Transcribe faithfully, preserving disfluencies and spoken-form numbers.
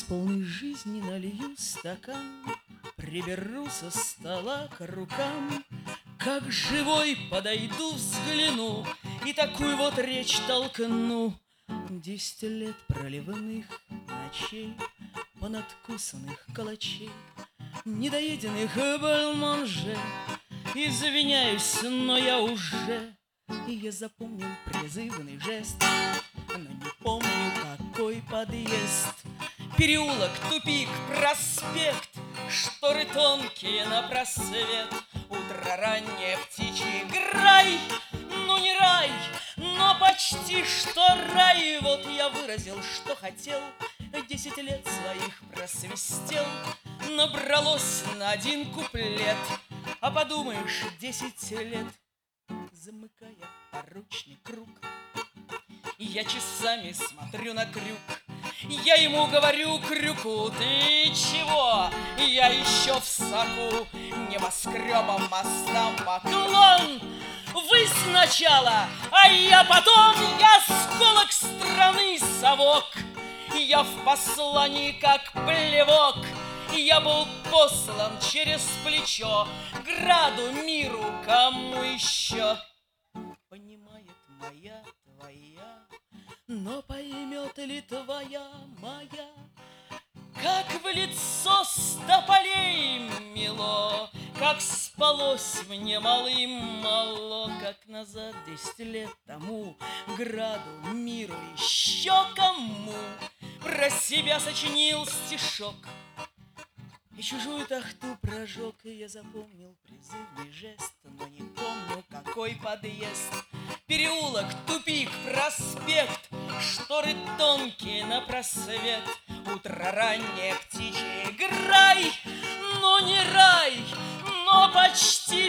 полной жизни налью стакан, приберу со стола к рукам, как живой подойду, взгляну и такую вот речь толкну. Десять лет проливных ночей, понадкусанных калачей, недоеденных бальмонже. Извиняюсь, но я уже, и я запомнил призывный жест, но не помню, какой подъезд. Переулок, тупик, проспект, шторы тонкие на просвет. Утро раннее, птичий грай, ну не рай, но почти что рай. Вот я выразил, что хотел, десять лет своих просвистел. Набралось на один куплет, а подумаешь, десять лет, замыкая порочный круг. Я часами смотрю на крюк, я ему говорю крюку: ты чего? Я еще в соку, небоскребам, мостам поклон. Вы сначала, а я потом, я сколок страны совок. Я в послании как плевок, я был послан через плечо граду, миру, кому еще. Понимает моя твоя, но поймет ли твоя моя, как в лицо ста полей мело, как спалось мне малым мало, как назад десять лет тому граду, миру, еще кому про себя сочинил стишок. И чужую тахту прожег, и я запомнил призывный жест, но не помню, какой подъезд. Переулок, тупик, проспект, шторы тонкие на просвет. Утро раннее, птичий грай, но не рай, но почти